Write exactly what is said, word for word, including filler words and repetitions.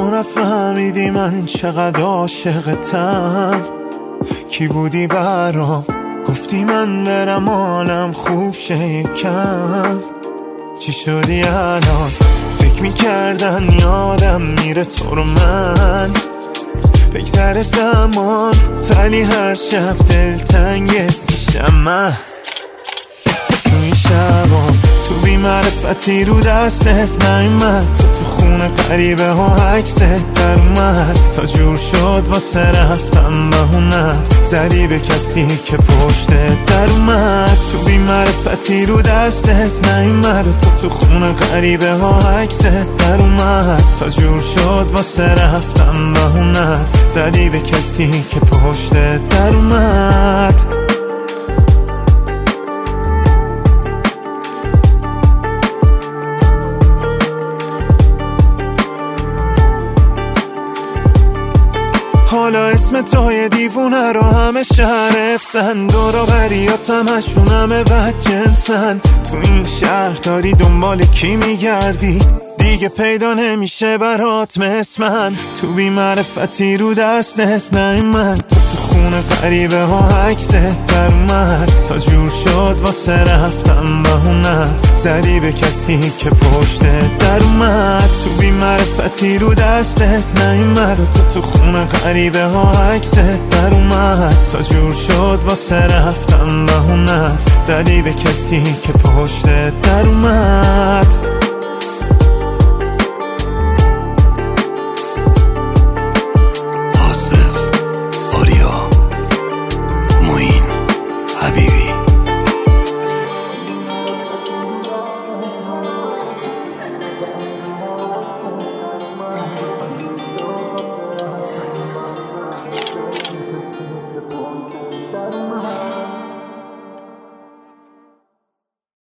تو نفهمیدی من چقدر عاشقتم. کی بودی برام گفتی من برم حالم خوب شه یکم. چی شدی الان فکر میکردن یادم میره تو رو من. بگذره زمان ولی هر شب دلتنگت میشم من. تو این شبام تو بی معرفتی رو دستت نیومد. تو تو خونه قریبه ها عکست در اومد. تا جور شد واسه رفتم بهونت زدی به کسی که پشتت در اومد. تو بی معرفتی رو دستت نیومد. و تو تو خونه قریبه ها عکست در اومد. تا جور شد واسه رفتم بهونت زدی به کسی که پشتت در اومد. حالا اسم توی دیوونه رو همه شهر افسن. دور و بریات همشون همه بد جنسن. تو این شهر داری دنبال کی میگردی؟ دیگه پیدا نمیشه برات مثل من. تو بی معرفتی رو دستت نیومد. تو تو خونه قریبه ها عکست در اومد. تا جور شد واسه رفتم بهونت زدی به کسی که پشتت در اومد. تو بی معرفتی رو دستت نیومد. و تو تو خونه قریبه ها عکست در اومد. تا جور شد واسه رفتم بهونت زدی به کسی که پشتت در اومد. Bye.